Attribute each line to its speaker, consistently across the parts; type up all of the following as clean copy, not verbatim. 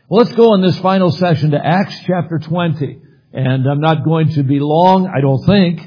Speaker 1: Well, let's go in this final session to Acts chapter 20. And I'm not going to be long, I don't think,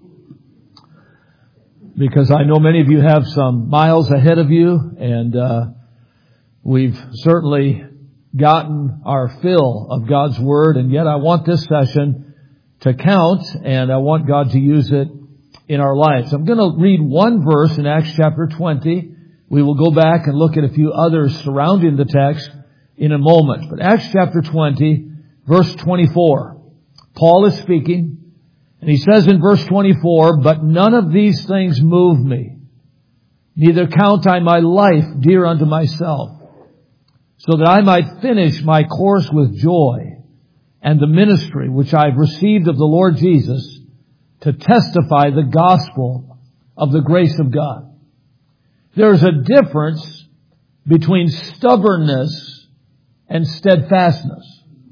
Speaker 1: because I know many of you have some miles ahead of you, and we've certainly gotten our fill of God's Word, and yet I want this session to count, and I want God to use it in our lives. I'm going to read one verse in Acts chapter 20. We will go back and look at a few others surrounding the text in a moment. But Acts chapter 20, verse 24. Paul is speaking, and he says in verse 24, "But none of these things move me, neither count I my life dear unto myself, so that I might finish my course with joy, and the ministry which I have received of the Lord Jesus, to testify the gospel of the grace of God." There is a difference between stubbornness and steadfastness.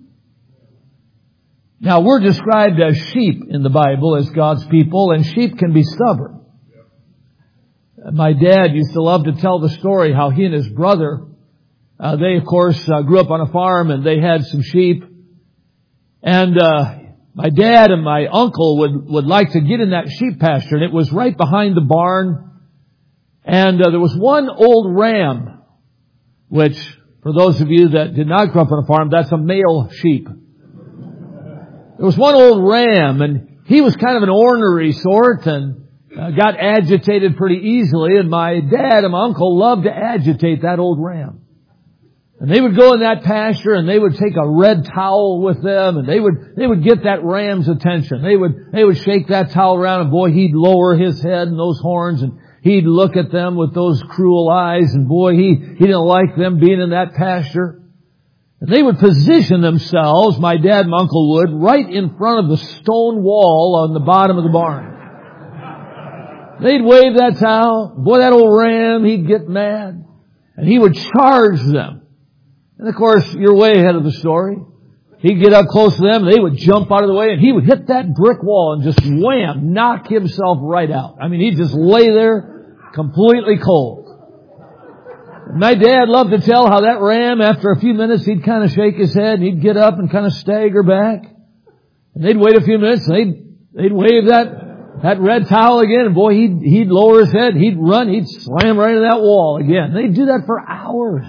Speaker 1: Now, we're described as sheep in the Bible, as God's people, and sheep can be stubborn. My dad used to love to tell the story how he and his brother, they of course grew up on a farm and they had some sheep. And my dad and my uncle would like to get in that sheep pasture, and it was right behind the barn. And there was one old ram, which, for those of you that did not grow up on a farm, that's a male sheep. There was one old ram, and he was kind of an ornery sort and got agitated pretty easily. And my dad and my uncle loved to agitate that old ram. And they would go in that pasture, and they would take a red towel with them, and they would get that ram's attention. They would shake that towel around, and boy, he'd lower his head and those horns, and he'd look at them with those cruel eyes, and boy, he didn't like them being in that pasture. And they would position themselves, my dad and my uncle would, right in front of the stone wall on the bottom of the barn. They'd wave that towel. Boy, that old ram, he'd get mad. And he would charge them. And of course, you're way ahead of the story. He'd get up close to them, and they would jump out of the way, and he would hit that brick wall and just wham, knock himself right out. I mean, he'd just lay there completely cold. My dad loved to tell how that ram, after a few minutes, he'd kind of shake his head, and he'd get up and kind of stagger back. And they'd wait a few minutes, and they'd wave that red towel again, and boy, he'd lower his head, he'd run, he'd slam right into that wall again. They'd do that for hours.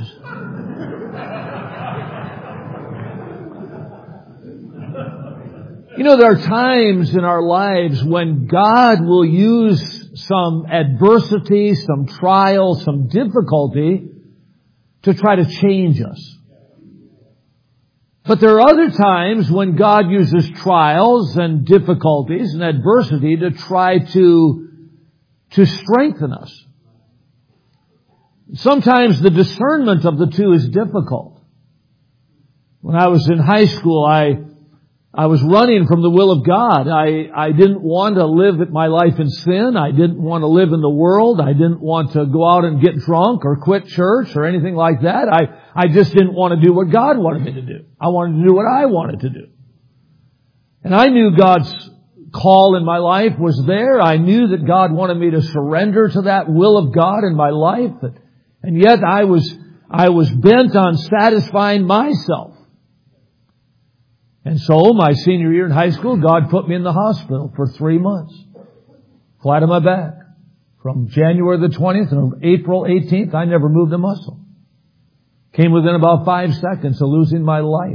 Speaker 1: You know, there are times in our lives when God will use some adversity, some trial, some difficulty to try to change us. But there are other times when God uses trials and difficulties and adversity to try to strengthen us. Sometimes the discernment of the two is difficult. When I was in high school, I was running from the will of God. I didn't want to live my life in sin. I didn't want to live in the world. I didn't want to go out and get drunk or quit church or anything like that. I just didn't want to do what God wanted me to do. I wanted to do what I wanted to do. And I knew God's call in my life was there. I knew that God wanted me to surrender to that will of God in my life. And yet I was bent on satisfying myself. And so, my senior year in high school, God put me in the hospital for 3 months. Flat on my back. From January the 20th and April 18th, I never moved a muscle. Came within about 5 seconds of losing my life.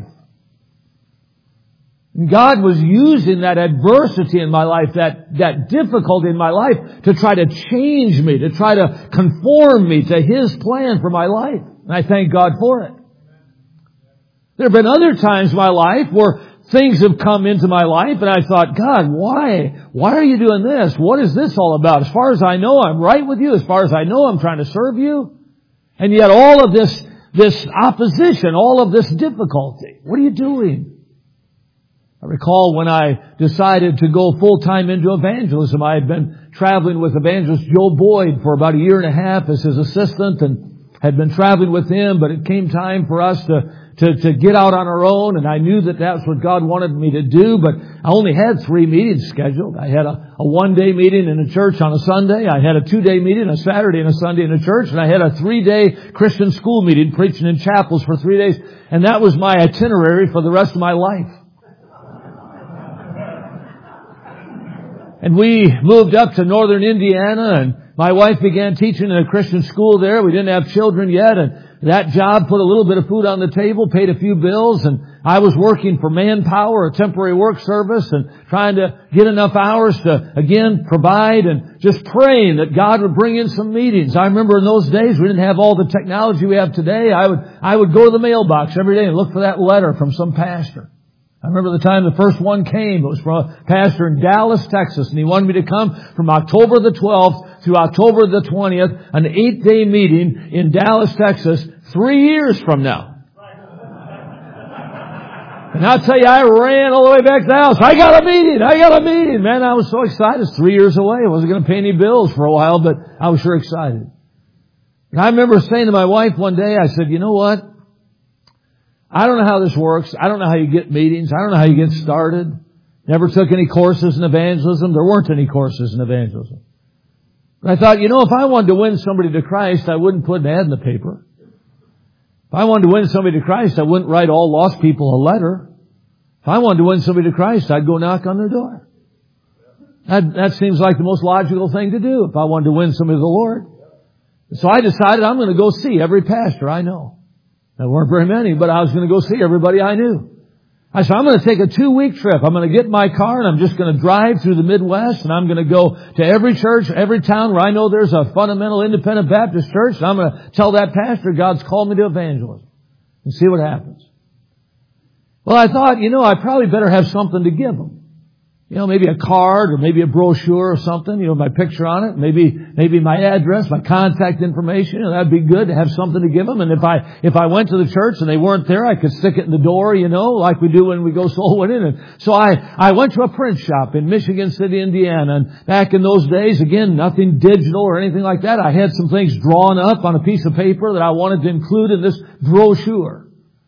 Speaker 1: And God was using that adversity in my life, that difficulty in my life, to try to change me, to try to conform me to His plan for my life. And I thank God for it. There have been other times in my life where things have come into my life and I thought, God, why? Why are you doing this? What is this all about? As far as I know, I'm right with you. As far as I know, I'm trying to serve you. And yet all of this opposition, all of this difficulty, what are you doing? I recall when I decided to go full-time into evangelism, I had been traveling with evangelist Joe Boyd for about 1.5 years as his assistant and had been traveling with him, but it came time for us to to get out on our own, and I knew that that's what God wanted me to do, but I only had 3 meetings scheduled. I had a 1-day meeting in a church on a Sunday, I had a 2-day meeting, a Saturday and a Sunday in a church, and I had a 3-day Christian school meeting preaching in chapels for 3 days, and that was my itinerary for the rest of my life. And we moved up to northern Indiana, and my wife began teaching in a Christian school there. We didn't have children yet, and that job put a little bit of food on the table, paid a few bills, and I was working for Manpower, a temporary work service, and trying to get enough hours to, again, provide, and just praying that God would bring in some meetings. I remember in those days, we didn't have all the technology we have today. I would go to the mailbox every day and look for that letter from some pastor. I remember the time the first one came. It was from a pastor in Dallas, Texas, and he wanted me to come from October the 12th through October the 20th, an 8-day meeting in Dallas, Texas, 3 years from now. And I'll tell you, I ran all the way back to the house. I got a meeting. Man, I was so excited. It's 3 years away. I wasn't going to pay any bills for a while, but I was sure excited. And I remember saying to my wife one day, I said, you know what? I don't know how this works. I don't know how you get meetings. I don't know how you get started. Never took any courses in evangelism. There weren't any courses in evangelism. But I thought, if I wanted to win somebody to Christ, I wouldn't put an ad in the paper. If I wanted to win somebody to Christ, I wouldn't write all lost people a letter. If I wanted to win somebody to Christ, I'd go knock on their door. That seems like the most logical thing to do if I wanted to win somebody to the Lord. So I decided I'm going to go see every pastor I know. There weren't very many, but I was going to go see everybody I knew. I said, I'm going to take a 2-week trip. I'm going to get in my car and I'm just going to drive through the Midwest, and I'm going to go to every church, every town where I know there's a fundamental independent Baptist church, and I'm going to tell that pastor God's called me to evangelism and see what happens. Well, I thought, I probably better have something to give them. Maybe a card or maybe a brochure or something, my picture on it, maybe my address, my contact information, that'd be good to have something to give them. And if I went to the church and they weren't there, I could stick it in the door, like we do when we go soul winning. And so I went to a print shop in Michigan City, Indiana. And back in those days, again, nothing digital or anything like that. I had some things drawn up on a piece of paper that I wanted to include in this brochure.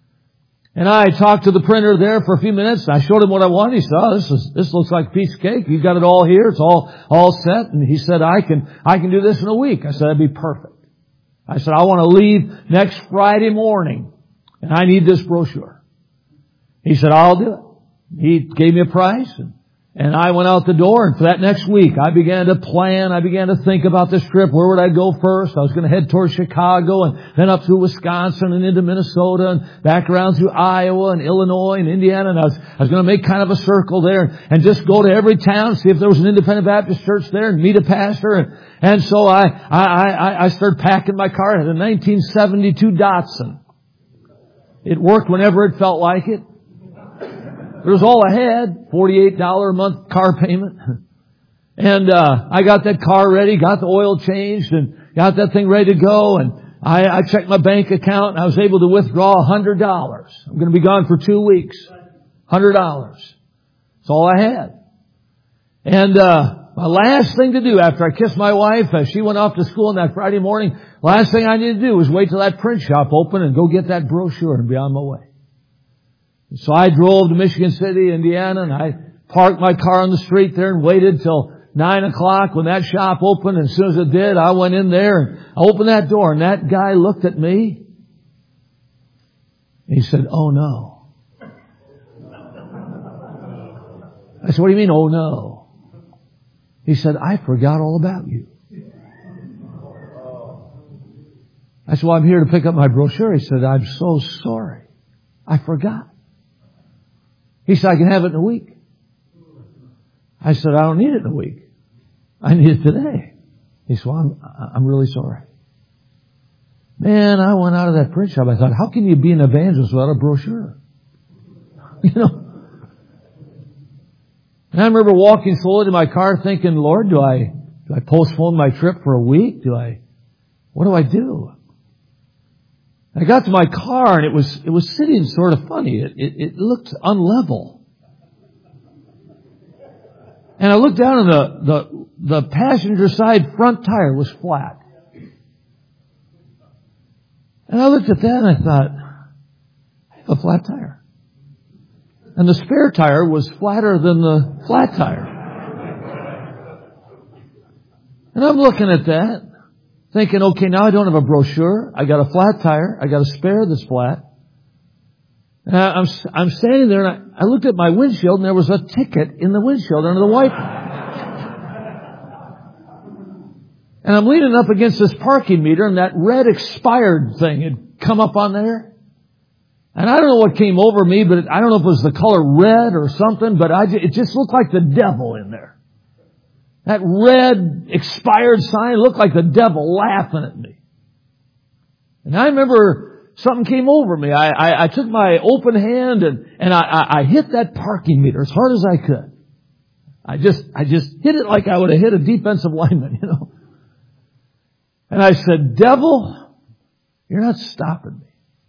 Speaker 1: And I talked to the printer there for a few minutes. I showed him what I wanted. He said, this looks like a piece of cake. You've got it all here. It's all set. And he said, I can do this in a week. I said, that'd be perfect. I said, I want to leave next Friday morning, and I need this brochure. He said, I'll do it. He gave me a price, and I went out the door, and for that next week, I began to plan. I began to think about this trip. Where would I go first? I was going to head towards Chicago, and then up through Wisconsin and into Minnesota, and back around through Iowa and Illinois and Indiana. And I was going to make kind of a circle there and just go to every town, see if there was an independent Baptist church there, and meet a pastor. And so I started packing my car. I had a 1972 Datsun. It worked whenever it felt like it. It was all I had, $48 a month car payment. And I got that car ready, got the oil changed, and got that thing ready to go. And I checked my bank account, and I was able to withdraw $100. I'm going to be gone for 2 weeks. $100. That's all I had. And my last thing to do after I kissed my wife, as she went off to school on that Friday morning, last thing I needed to do was wait till that print shop opened and go get that brochure and be on my way. So I drove to Michigan City, Indiana, and I parked my car on the street there and waited till 9 o'clock when that shop opened. And as soon as it did, I went in there and I opened that door, and that guy looked at me. And he said, "Oh no." I said, "What do you mean, oh no?" He said, "I forgot all about you." I said, "Well, I'm here to pick up my brochure." He said, "I'm so sorry. I forgot." He said, "I can have it in a week." I said, "I don't need it in a week. I need it today." He said, "Well, I'm really sorry." Man, I went out of that print shop. I thought, how can you be an evangelist without a brochure? And I remember walking slowly to my car thinking, Lord, do I postpone my trip for a week? What do I do? I got to my car, and it was sitting sort of funny. It looked unlevel. And I looked down, and the passenger side front tire was flat. And I looked at that, and I thought, A flat tire. And the spare tire was flatter than the flat tire. And I'm looking at that, thinking, okay, now I don't have a brochure. I got a flat tire. I got a spare that's flat. And I'm standing there, and I looked at my windshield, and there was a ticket in the windshield under the wiper. And I'm leaning up against this parking meter, and that red expired thing had come up on there. And I don't know what came over me, but I don't know if it was the color red or something, but it just looked like the devil in there. That red expired sign looked like the devil laughing at me. And I remember something came over me. I took my open hand and I hit that parking meter as hard as I could. I just hit it like I would have hit a defensive lineman, you know. And I said, devil, you're not stopping me.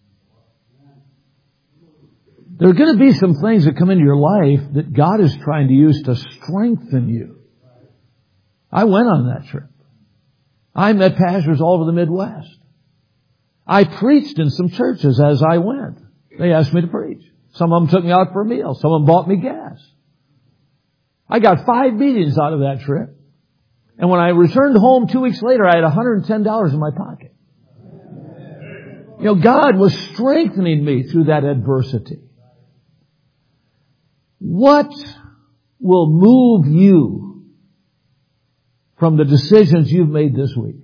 Speaker 1: There are going to be some things that come into your life that God is trying to use to strengthen you. I went on that trip. I met pastors all over the Midwest. I preached in some churches as I went. They asked me to preach. Some of them took me out for a meal. Some of them bought me gas. I got 5 meetings out of that trip. And when I returned home 2 weeks later, I had $110 in my pocket. You know, God was strengthening me through that adversity. What will move you from the decisions you've made this week?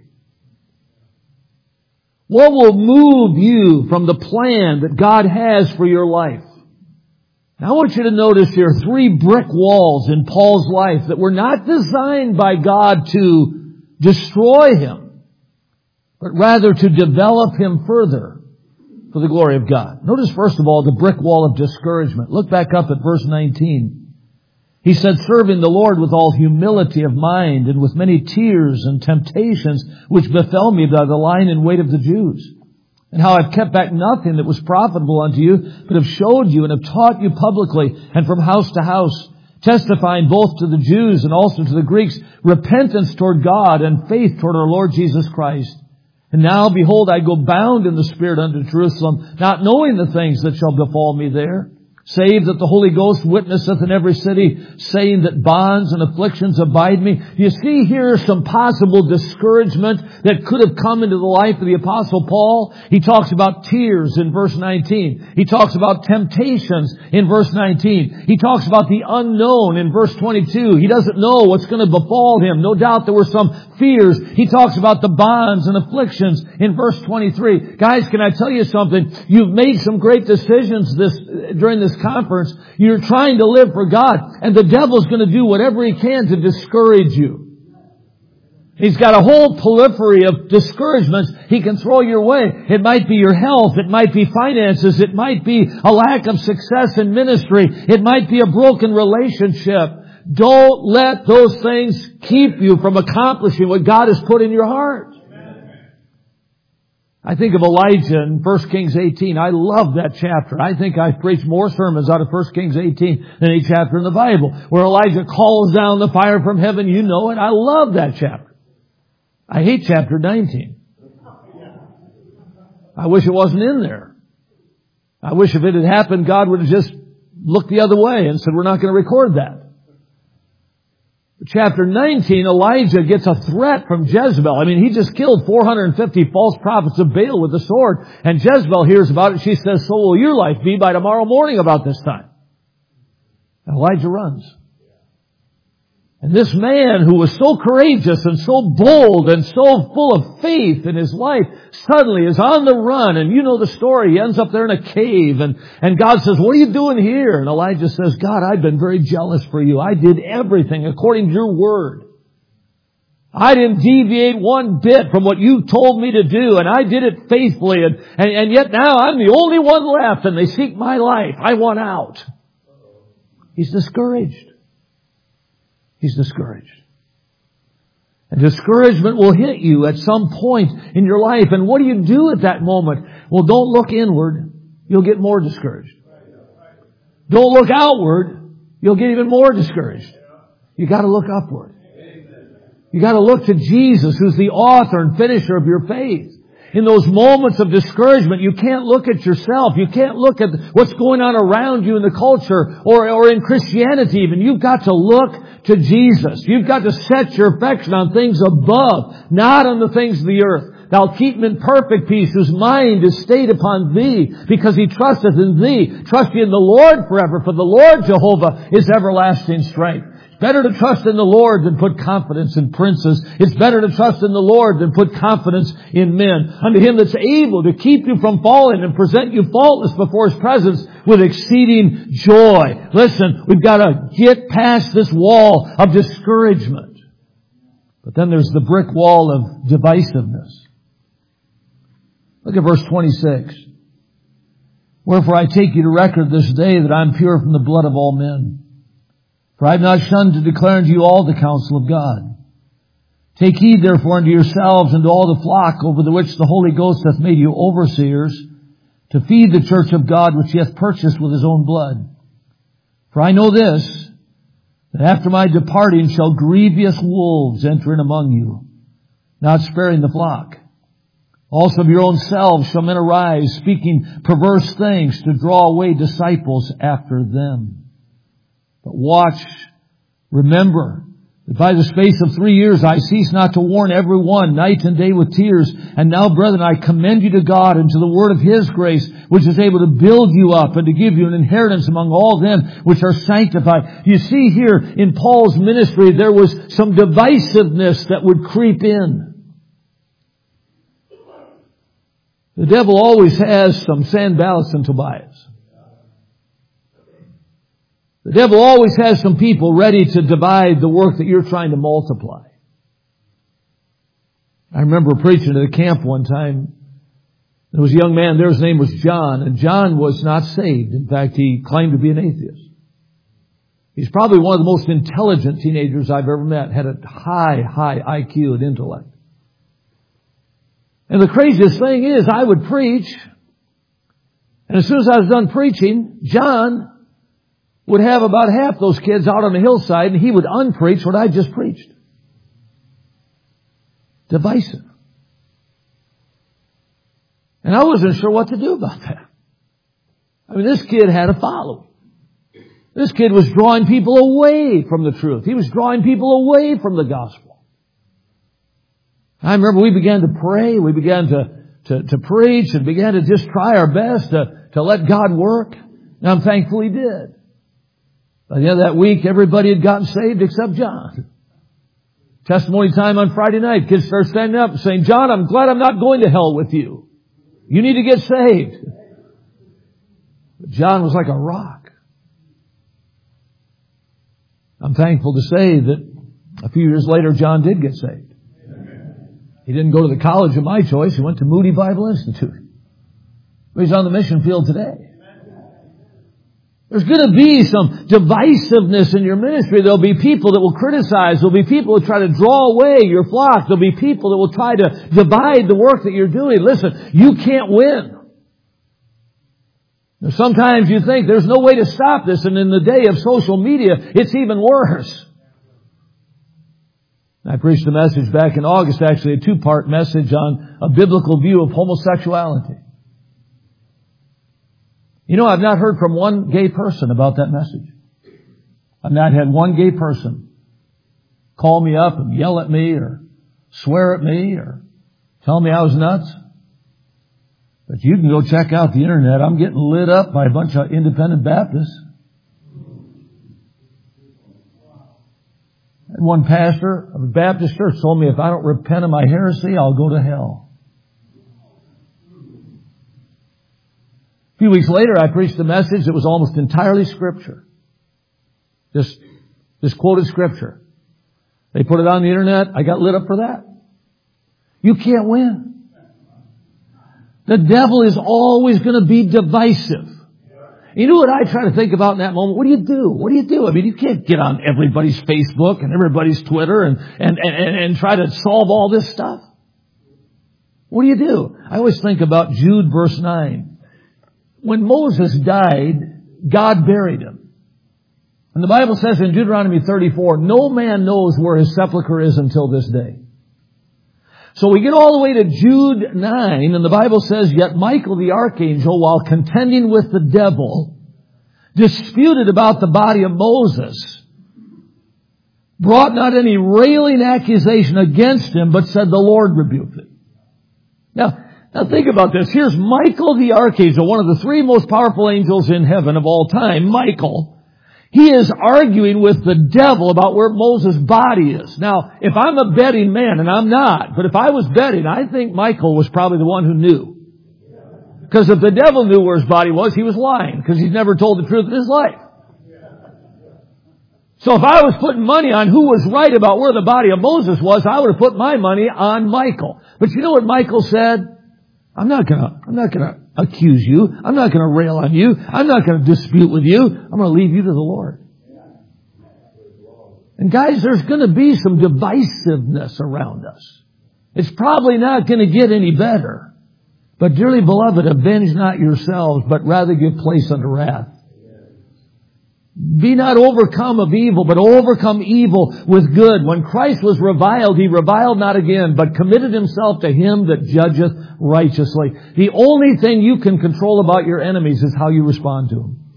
Speaker 1: What will move you from the plan that God has for your life? Now, I want you to notice here 3 brick walls in Paul's life that were not designed by God to destroy him, but rather to develop him further for the glory of God. Notice, first of all, the brick wall of discouragement. Look back up at verse 19. He said, serving the Lord with all humility of mind and with many tears and temptations which befell me by the lying in wait of the Jews. And how I've kept back nothing that was profitable unto you, but have showed you and have taught you publicly and from house to house, testifying both to the Jews and also to the Greeks, repentance toward God and faith toward our Lord Jesus Christ. And now, behold, I go bound in the Spirit unto Jerusalem, not knowing the things that shall befall me there, save that the Holy Ghost witnesseth in every city, saying that bonds and afflictions abide me. You see here some possible discouragement that could have come into the life of the Apostle Paul. He talks about tears in verse 19. He talks about temptations in verse 19. He talks about the unknown in verse 22. He doesn't know what's going to befall him. No doubt there were some fears. He talks about the bonds and afflictions in verse 23. Guys, can I tell you something? You've made some great decisions during this conference. You're trying to live for God, and the devil's going to do whatever he can to discourage you. He's got a whole proliferary of discouragements he can throw your way. It might be your health. It might be finances. It might be a lack of success in ministry. It might be a broken relationship. Don't let those things keep you from accomplishing what God has put in your heart. I think of Elijah in 1 Kings 18. I love that chapter. I think I've preached more sermons out of 1 Kings 18 than any chapter in the Bible, where Elijah calls down the fire from heaven. You know it. I love that chapter. I hate chapter 19. I wish it wasn't in there. I wish if it had happened, God would have just looked the other way and said, we're not going to record that. Chapter 19, Elijah gets a threat from Jezebel. I mean, he just killed 450 false prophets of Baal with a sword. And Jezebel hears about it. She says, so will your life be by tomorrow morning about this time. And Elijah runs. And this man who was so courageous and so bold and so full of faith in his life suddenly is on the run. And you know the story. He ends up there in a cave. And God says, what are you doing here? And Elijah says, God, I've been very jealous for you. I did everything according to your word. I didn't deviate one bit from what you told me to do. And I did it faithfully. And yet now I'm the only one left and they seek my life. I want out. He's discouraged. He's discouraged. And discouragement will hit you at some point in your life. And what do you do at that moment? Well, don't look inward. You'll get more discouraged. Don't look outward. You'll get even more discouraged. You got to look upward. You got to look to Jesus, who's the author and finisher of your faith. In those moments of discouragement, you can't look at yourself. You can't look at what's going on around you in the culture or in Christianity even. You've got to look to Jesus. You've got to set your affection on things above, not on the things of the earth. Thou keep him in perfect peace, whose mind is stayed upon thee, because he trusteth in thee. Trust ye in the Lord forever, for the Lord Jehovah is everlasting strength. It's better to trust in the Lord than put confidence in princes. It's better to trust in the Lord than put confidence in men. Unto him that's able to keep you from falling and present you faultless before his presence with exceeding joy. Listen, we've got to get past this wall of discouragement. But then there's the brick wall of divisiveness. Look at verse 26. Wherefore I take you to record this day that I am pure from the blood of all men. For I have not shunned to declare unto you all the counsel of God. Take heed therefore unto yourselves and to all the flock over the which the Holy Ghost hath made you overseers, to feed the church of God which he hath purchased with his own blood. For I know this, that after my departing shall grievous wolves enter in among you, not sparing the flock. Also of your own selves shall men arise, speaking perverse things to draw away disciples after them. But watch, remember, that by the space of 3 years I cease not to warn every one, night and day with tears. And now, brethren, I commend you to God and to the word of his grace, which is able to build you up and to give you an inheritance among all them which are sanctified. You see here in Paul's ministry, there was some divisiveness that would creep in. The devil always has some Sanballats and Tobias. The devil always has some people ready to divide the work that you're trying to multiply. I remember preaching at a camp one time. There was a young man there, his name was John, and John was not saved. In fact, he claimed to be an atheist. He's probably one of the most intelligent teenagers I've ever met, had a high IQ and intellect. And the craziest thing is, I would preach, and as soon as I was done preaching, John would have about half those kids out on the hillside, and he would unpreach what I just preached. Divisive. And I wasn't sure what to do about that. I mean, this kid had a following. This kid was drawing people away from the truth. He was drawing people away from the gospel. I remember we began to pray, we began to preach, and began to just try our best to let God work. And I'm thankful he did. By the end of that week, everybody had gotten saved except John. Testimony time on Friday night, kids start standing up and saying, John, I'm glad I'm not going to hell with you. You need to get saved. But John was like a rock. I'm thankful to say that a few years later, John did get saved. He didn't go to the college of my choice. He went to Moody Bible Institute. He's on the mission field today. There's going to be some divisiveness in your ministry. There'll be people that will criticize. There'll be people that try to draw away your flock. There'll be people that will try to divide the work that you're doing. Listen, you can't win. Now, sometimes you think there's no way to stop this, and in the day of social media, it's even worse. I preached a message back in August, actually a 2-part message on a biblical view of homosexuality. You know, I've not heard from one gay person about that message. I've not had one gay person call me up and yell at me or swear at me or tell me I was nuts. But you can go check out the internet. I'm getting lit up by a bunch of independent Baptists. And one pastor of a Baptist church told me if I don't repent of my heresy, I'll go to hell. A few weeks later, I preached a message that was almost entirely Scripture. Just quoted Scripture. They put it on the internet. I got lit up for that. You can't win. The devil is always going to be divisive. You know what I try to think about in that moment? What do you do? What do you do? I mean, you can't get on everybody's Facebook and everybody's Twitter and try to solve all this stuff. What do you do? I always think about Jude verse 9. When Moses died, God buried him. And the Bible says in Deuteronomy 34, no man knows where his sepulcher is until this day. So we get all the way to Jude 9, and the Bible says, "Yet Michael the archangel, while contending with the devil, disputed about the body of Moses, brought not any railing accusation against him, but said, the Lord rebuked it." Now think about this. Here's Michael the archangel, one of the three most powerful angels in heaven of all time, Michael. He is arguing with the devil about where Moses' body is. Now, if I'm a betting man, and I'm not, but if I was betting, I think Michael was probably the one who knew. Because if the devil knew where his body was, he was lying, because he's never told the truth in his life. So if I was putting money on who was right about where the body of Moses was, I would have put my money on Michael. But you know what Michael said? I'm not gonna accuse you. I'm not gonna rail on you. I'm not gonna dispute with you. I'm gonna leave you to the Lord. And guys, there's gonna be some divisiveness around us. It's probably not gonna get any better. But dearly beloved, avenge not yourselves, but rather give place unto wrath. Be not overcome of evil, but overcome evil with good. When Christ was reviled, He reviled not again, but committed Himself to Him that judgeth righteously. The only thing you can control about your enemies is how you respond to them.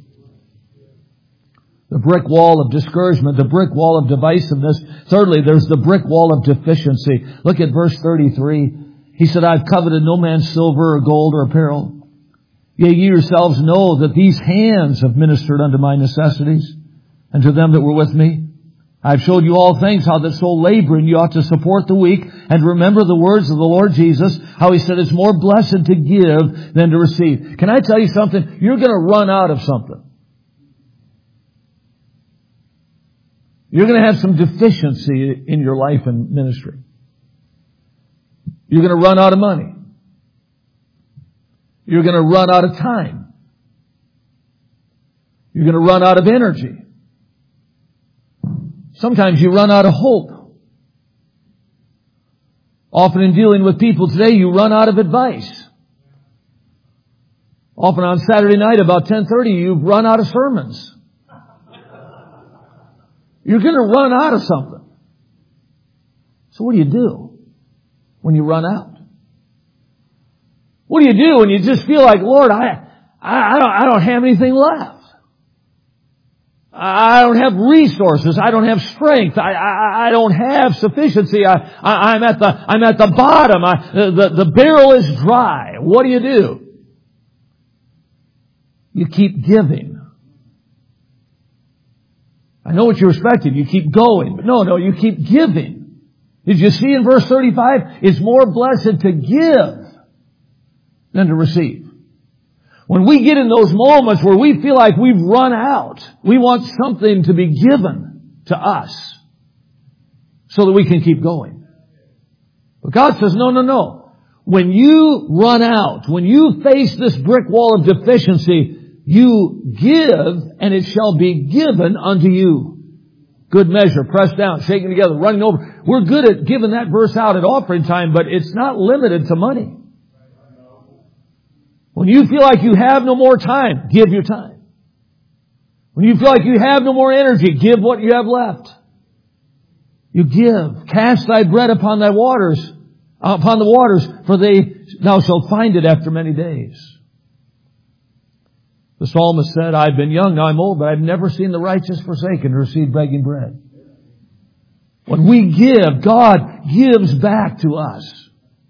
Speaker 1: The brick wall of discouragement, the brick wall of divisiveness. Thirdly, there's the brick wall of deficiency. Look at verse 33. He said, "I've coveted no man's silver or gold or apparel. Yea, ye yourselves know that these hands have ministered unto my necessities, and to them that were with me. I've showed you all things, how that so laboring you ought to support the weak, and remember the words of the Lord Jesus, how He said it's more blessed to give than to receive." Can I tell you something? You're going to run out of something. You're going to have some deficiency in your life and ministry. You're going to run out of money. You're going to run out of time. You're going to run out of energy. Sometimes you run out of hope. Often in dealing with people today, you run out of advice. Often on Saturday night about 10:30, you've run out of sermons. You're going to run out of something. So what do you do when you run out? What do you do when you just feel like, Lord, I don't have anything left. I don't have resources. I don't have strength. I don't have sufficiency. I'm at the bottom. The barrel is dry. What do? You keep giving. I know what you're expecting. You keep going. But no, you keep giving. Did you see in verse 35? It's more blessed to give than to receive. When we get in those moments where we feel like we've run out, we want something to be given to us so that we can keep going. But God says, no. When you run out, when you face this brick wall of deficiency, you give and it shall be given unto you. Good measure, pressed down, shaken together, running over. We're good at giving that verse out at offering time, but it's not limited to money. When you feel like you have no more time, give your time. When you feel like you have no more energy, give what you have left. You give. Cast thy bread upon the waters, for thou shalt find it after many days. The psalmist said, "I've been young, now I'm old, but I've never seen the righteous forsaken or receive begging bread." When we give, God gives back to us.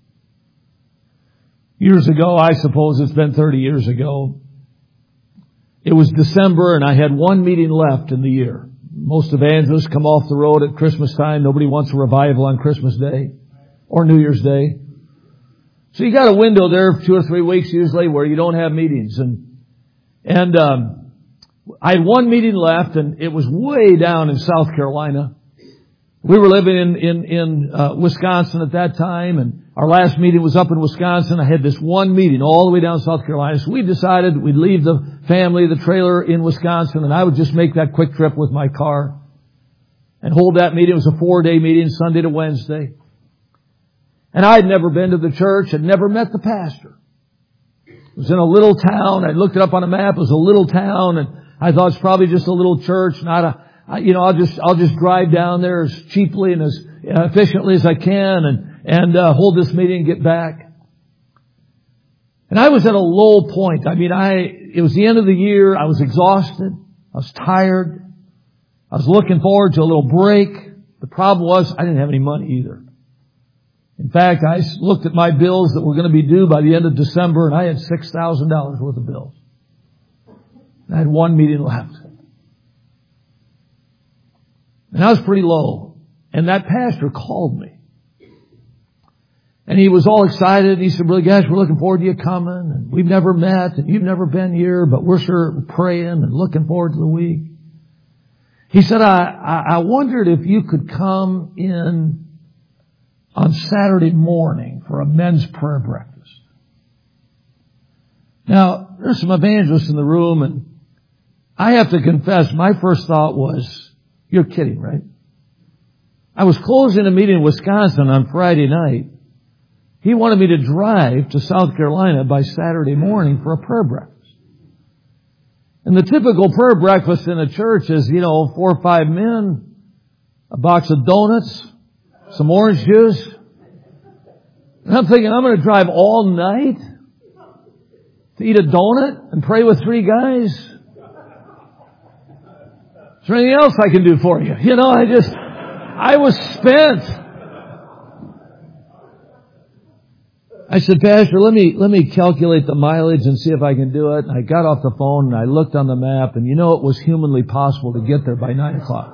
Speaker 1: Years ago, I suppose it's been 30 years ago, it was December and I had one meeting left in the year. Most evangelists come off the road at Christmas time. Nobody wants a revival on Christmas Day or New Year's Day. So you got a window there, 2 or 3 weeks usually, where you don't have meetings. And I had one meeting left, and it was way down in South Carolina. We were living in Wisconsin at that time, and our last meeting was up in Wisconsin. I had this one meeting all the way down South Carolina. So we decided we'd leave the family, the trailer in Wisconsin, and I would just make that quick trip with my car and hold that meeting. It was a 4-day meeting, Sunday to Wednesday. And I had never been to the church, had never met the pastor. It was in a little town. I looked it up on a map. It was a little town, and I thought it's probably just a little church, I'll just drive down there as cheaply and as efficiently as I can, and hold this meeting and get back. And I was at a low point. It was the end of the year. I was exhausted. I was tired. I was looking forward to a little break. The problem was I didn't have any money either. In fact, I looked at my bills that were going to be due by the end of December, and I had $6,000 worth of bills. I had one meeting left. And I was pretty low. And that pastor called me. And he was all excited. He said, "Brother Gash, we're looking forward to you coming. And we've never met, and you've never been here, but we're sure praying and looking forward to the week." He said, I wondered if you could come in on Saturday morning for a men's prayer breakfast. Now, there's some evangelists in the room, and I have to confess, my first thought was, you're kidding, right? I was closing a meeting in Wisconsin on Friday night. He wanted me to drive to South Carolina by Saturday morning for a prayer breakfast. And the typical prayer breakfast in a church is, 4 or 5 men, a box of donuts, some orange juice. And I'm thinking, I'm going to drive all night to eat a donut and pray with 3 guys? Is there anything else I can do for you? I was spent. I said, "Pastor, let me calculate the mileage and see if I can do it." And I got off the phone and I looked on the map, and it was humanly possible to get there by 9 o'clock.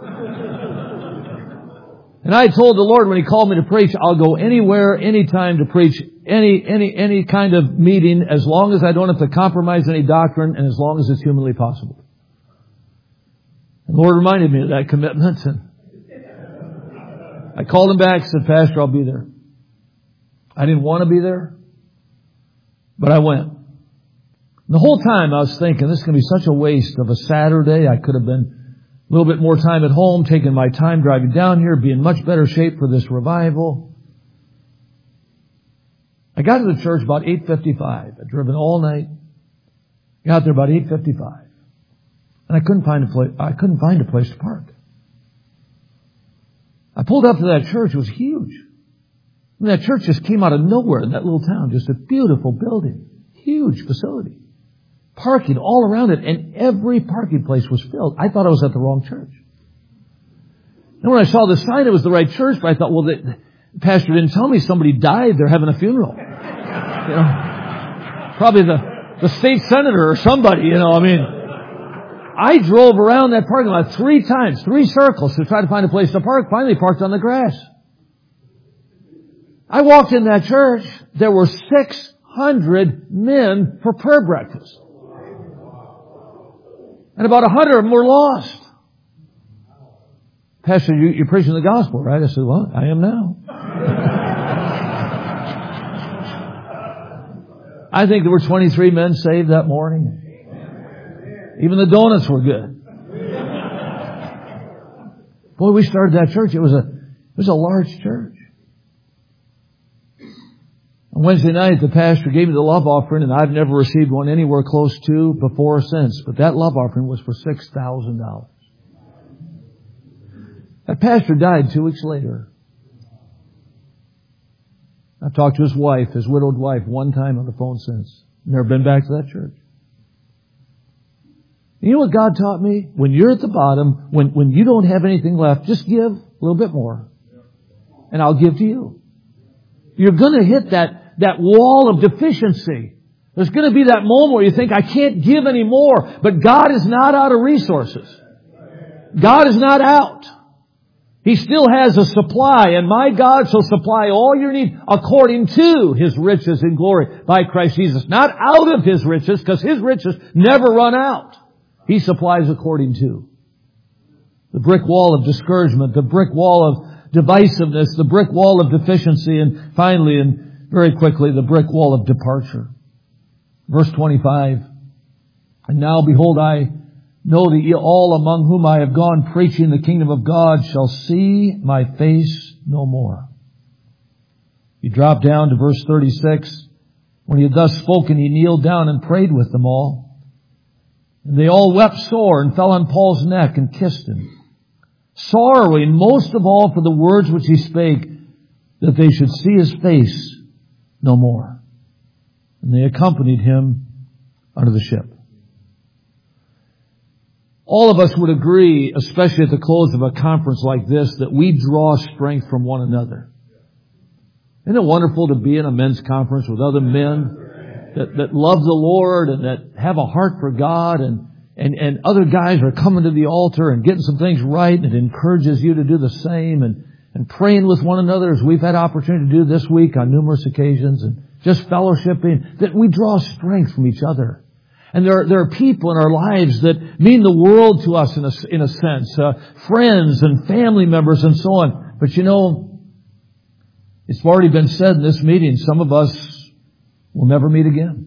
Speaker 1: And I told the Lord when He called me to preach, I'll go anywhere, anytime to preach any kind of meeting, as long as I don't have to compromise any doctrine and as long as it's humanly possible. And the Lord reminded me of that commitment, and I called Him back and said, "Pastor, I'll be there." I didn't want to be there, but I went. And the whole time I was thinking, this is going to be such a waste of a Saturday. I could have been a little bit more time at home, taking my time driving down here, be in much better shape for this revival. I got to the church about 8:55. I'd driven all night. Got there about 8:55. And I couldn't find a place to park. I pulled up to that church. It was huge. And that church just came out of nowhere in that little town. Just a beautiful building. Huge facility. Parking all around it. And every parking place was filled. I thought I was at the wrong church. And when I saw the sign, it was the right church. But I thought, well, the pastor didn't tell me somebody died. They're having a funeral. Probably the state senator or somebody, I drove around that parking lot 3 times, 3 circles to try to find a place to park. Finally parked on the grass. I walked in that church. There were 600 men for prayer breakfast. And about 100 of them were lost. "Pastor, you're preaching the gospel, right?" I said, "Well, I am now." I think there were 23 men saved that morning. Even the donuts were good. Boy, we started that church. It was a large church. On Wednesday night, the pastor gave me the love offering, and I've never received one anywhere close to before or since. But that love offering was for $6,000. That pastor died 2 weeks later. I've talked to his wife, his widowed wife, 1 time on the phone since. Never been back to that church. You know what God taught me? When you're at the bottom, when you don't have anything left, just give a little bit more. And I'll give to you. You're going to hit that wall of deficiency. There's going to be that moment where you think, I can't give any more. But God is not out of resources. God is not out. He still has a supply, and my God shall supply all your need according to His riches in glory by Christ Jesus. Not out of His riches, because His riches never run out. He supplies according to. The brick wall of discouragement, the brick wall of divisiveness, the brick wall of deficiency, and finally, and very quickly, the brick wall of departure. Verse 25. And now, behold, I know that ye all among whom I have gone preaching the kingdom of God shall see my face no more. You drop down to verse 36. When he had thus spoken, he kneeled down and prayed with them all. And they all wept sore and fell on Paul's neck and kissed him, sorrowing most of all for the words which he spake, that they should see his face no more. And they accompanied him unto the ship. All of us would agree, especially at the close of a conference like this, that we draw strength from one another. Isn't it wonderful to be in a men's conference with other men that love the Lord and that have a heart for God, and other guys are coming to the altar and getting some things right, and it encourages you to do the same, and praying with one another as we've had opportunity to do this week on numerous occasions, and just fellowshipping, that we draw strength from each other. And there are people in our lives that mean the world to us in a sense, friends and family members and so on. But it's already been said in this meeting, some of us will never meet again.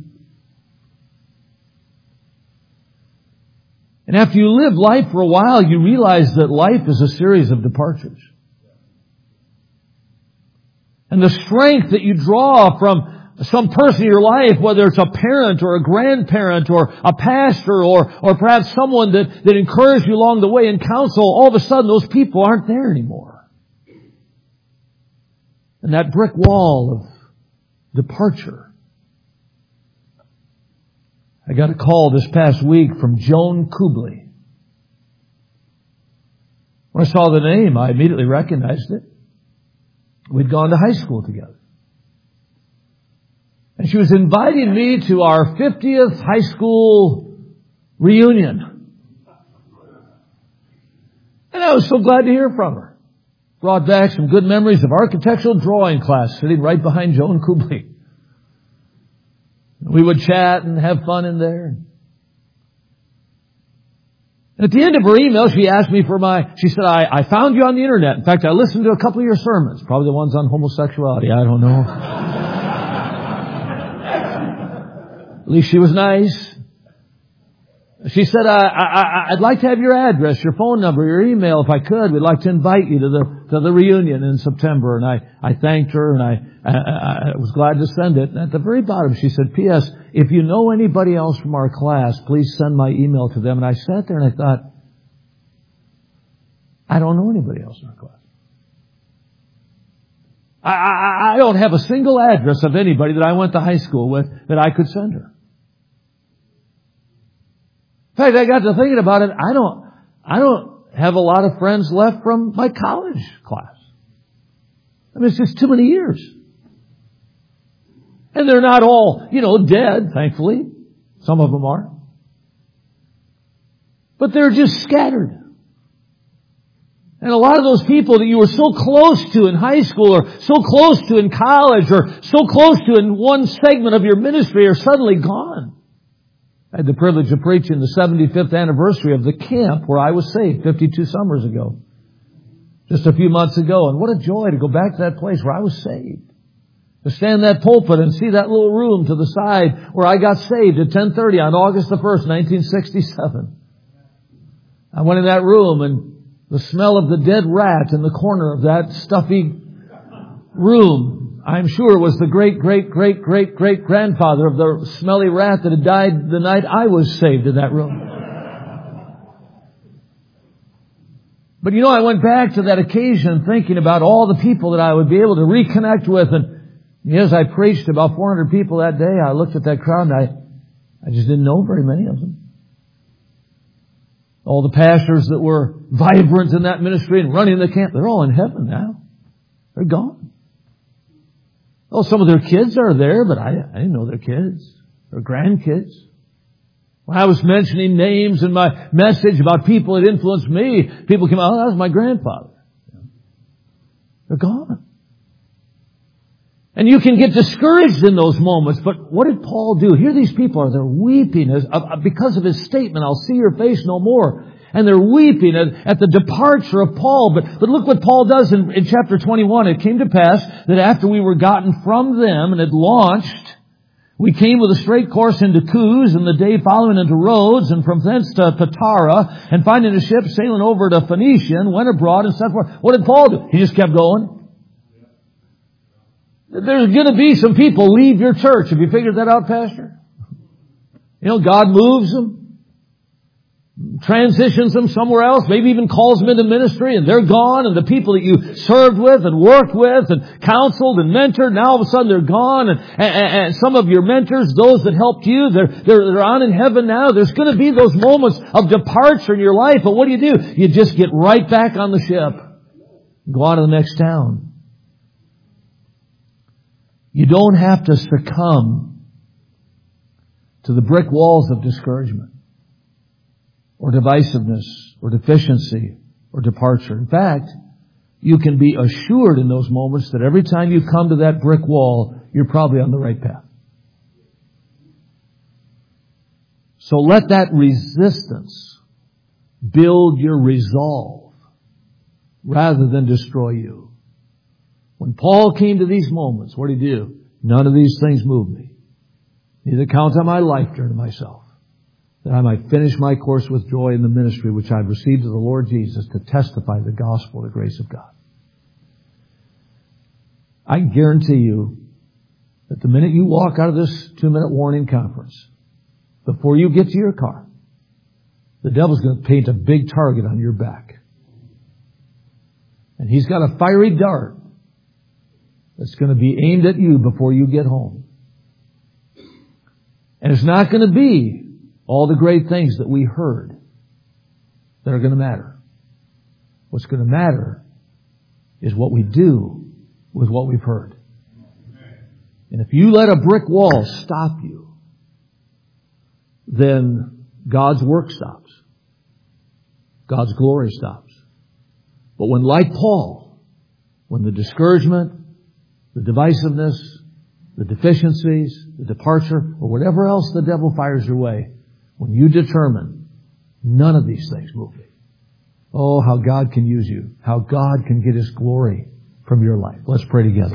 Speaker 1: And after you live life for a while, you realize that life is a series of departures. And the strength that you draw from some person in your life, whether it's a parent or a grandparent or a pastor or perhaps someone that encouraged you along the way in counsel, all of a sudden those people aren't there anymore. And that brick wall of departure. I got a call this past week from Joan Kubley. When I saw the name, I immediately recognized it. We'd gone to high school together. And she was inviting me to our 50th high school reunion. And I was so glad to hear from her. Brought back some good memories of architectural drawing class sitting right behind Joan Kubley. We would chat and have fun in there. And at the end of her email, she asked me she said, I found you on the internet. In fact, I listened to a couple of your sermons, probably the ones on homosexuality. I don't know. At least she was nice. She said, I'd like to have your address, your phone number, your email if I could. We'd like to invite you to the reunion in September. And I thanked her, and I was glad to send it. And at the very bottom she said, P.S. if you know anybody else from our class, please send my email to them. And I sat there and I thought, I don't know anybody else in our class. I don't have a single address of anybody that I went to high school with that I could send her. In fact, I got to thinking about it. I don't have a lot of friends left from my college class. I mean, it's just too many years. And they're not all, dead, thankfully. Some of them are. But they're just scattered. And a lot of those people that you were so close to in high school or so close to in college or so close to in one segment of your ministry are suddenly gone. I had the privilege of preaching the 75th anniversary of the camp where I was saved 52 summers ago. Just a few months ago. And what a joy to go back to that place where I was saved. To stand in that pulpit and see that little room to the side where I got saved at 10:30 on August the 1st, 1967. I went in that room and the smell of the dead rat in the corner of that stuffy room, I'm sure was the great-great-great-great-great-grandfather of the smelly rat that had died the night I was saved in that room. But I went back to that occasion thinking about all the people that I would be able to reconnect with. And as I preached to about 400 people that day, I looked at that crowd and I just didn't know very many of them. All the pastors that were vibrant in that ministry and running the camp, they're all in heaven now. They're gone. Oh, some of their kids are there, but I didn't know their kids or grandkids. When I was mentioning names in my message about people that influenced me, people came out, that was my grandfather. They're gone. And you can get discouraged in those moments, but what did Paul do? Here these people they're weeping because of his statement, I'll see your face no more. And they're weeping at the departure of Paul. But look what Paul does in chapter 21. It came to pass that after we were gotten from them and had launched, we came with a straight course into Kuz, and the day following into Rhodes, and from thence to Patara, and finding a ship sailing over to Phoenicia, and went abroad and set forth. What did Paul do? He just kept going. There's going to be some people leave your church. Have you figured that out, Pastor? God moves them. transitions them somewhere else, maybe even calls them into ministry, and they're gone, and the people that you served with and worked with and counseled and mentored, now all of a sudden they're gone, and some of your mentors, those that helped you, they're on in heaven now. There's going to be those moments of departure in your life, but what do? You just get right back on the ship and go on to the next town. You don't have to succumb to the brick walls of discouragement, or divisiveness, or deficiency, or departure. In fact, you can be assured in those moments that every time you come to that brick wall, you're probably on the right path. So let that resistance build your resolve rather than destroy you. When Paul came to these moments, what did he do? None of these things move me. Neither count on my life turn to myself, that I might finish my course with joy in the ministry which I've received of the Lord Jesus to testify the gospel of the grace of God. I guarantee you that the minute you walk out of this 2-minute warning conference, before you get to your car, the devil's going to paint a big target on your back. And he's got a fiery dart that's going to be aimed at you before you get home. And it's not going to be all the great things that we heard that are going to matter. What's going to matter is what we do with what we've heard. And if you let a brick wall stop you, then God's work stops. God's glory stops. But when, like Paul, when the discouragement, the divisiveness, the deficiencies, the departure, or whatever else the devil fires your way, when you determine none of these things move me. Oh, how God can use you. How God can get His glory from your life. Let's pray together.